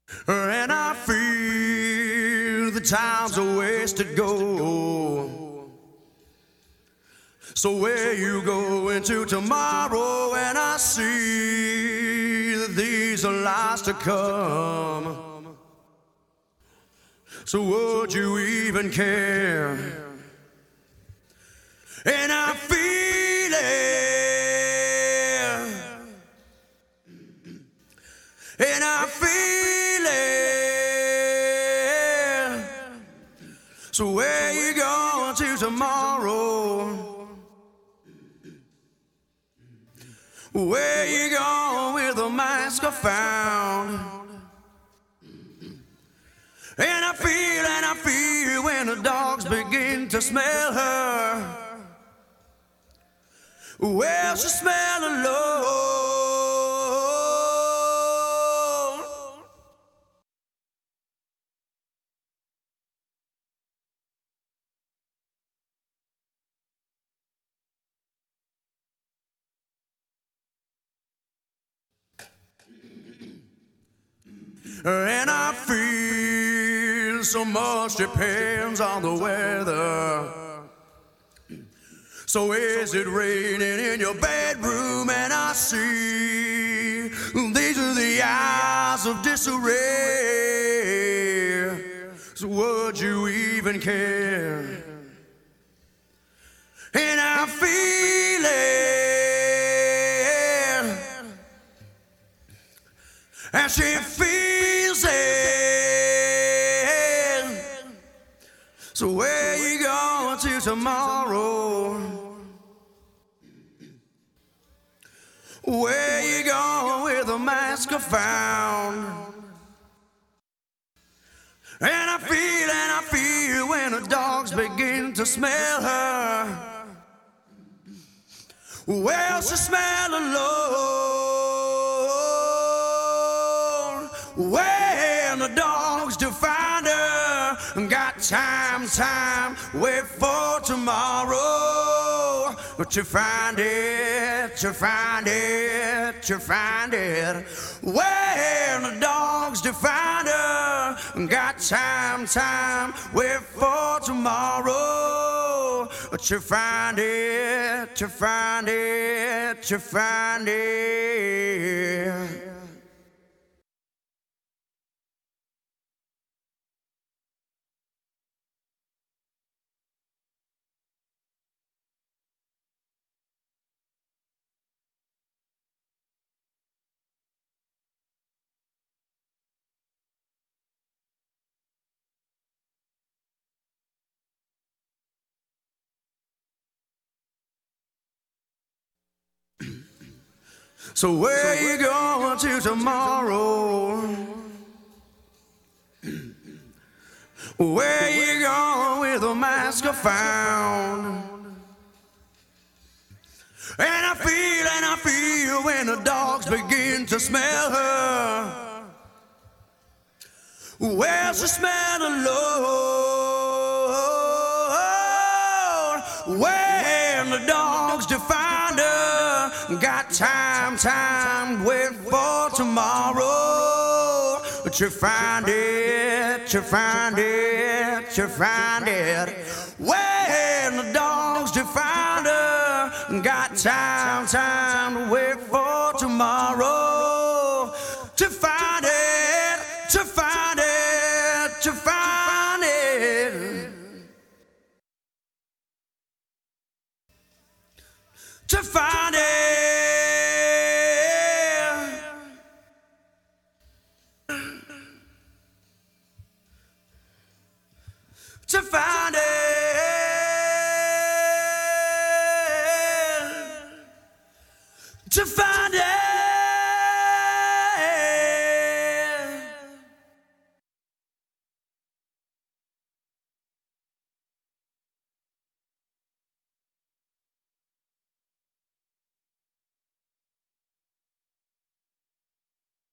And I feel the time's a wasted gold. So where you go into tomorrow, and I see that these are lies to come. So would you even care? And I feel it, and I feel it. So where you going to tomorrow? Where you going with a mask I found? And I feel when the dogs begin to smell her. Well, she smell alone. And I feel so much depends on the weather. So is it raining in your bedroom? And I see these are the eyes of disarray. So would you even care? And I feel it, and she feels it. So where you going to tomorrow? Where you going with a mask I found? And I feel when the dogs begin to smell her. Well, she smell alone. When the dogs to find her, got time, wait for tomorrow. But you find it, you find it, you find it. When the dogs to find her, got time, wait for tomorrow. But you find it, you find it, you find it. So where you going to tomorrow? Where you going with a mask I found? And I feel when the dogs begin to smell her. Well, she smell alone. When the dogs to find her, got time, wait for tomorrow. But you find it, you find it, you find it. When the dogs to find her, got time, wait for tomorrow. To find it, to find it, to find it. To find it. To find it, to find it.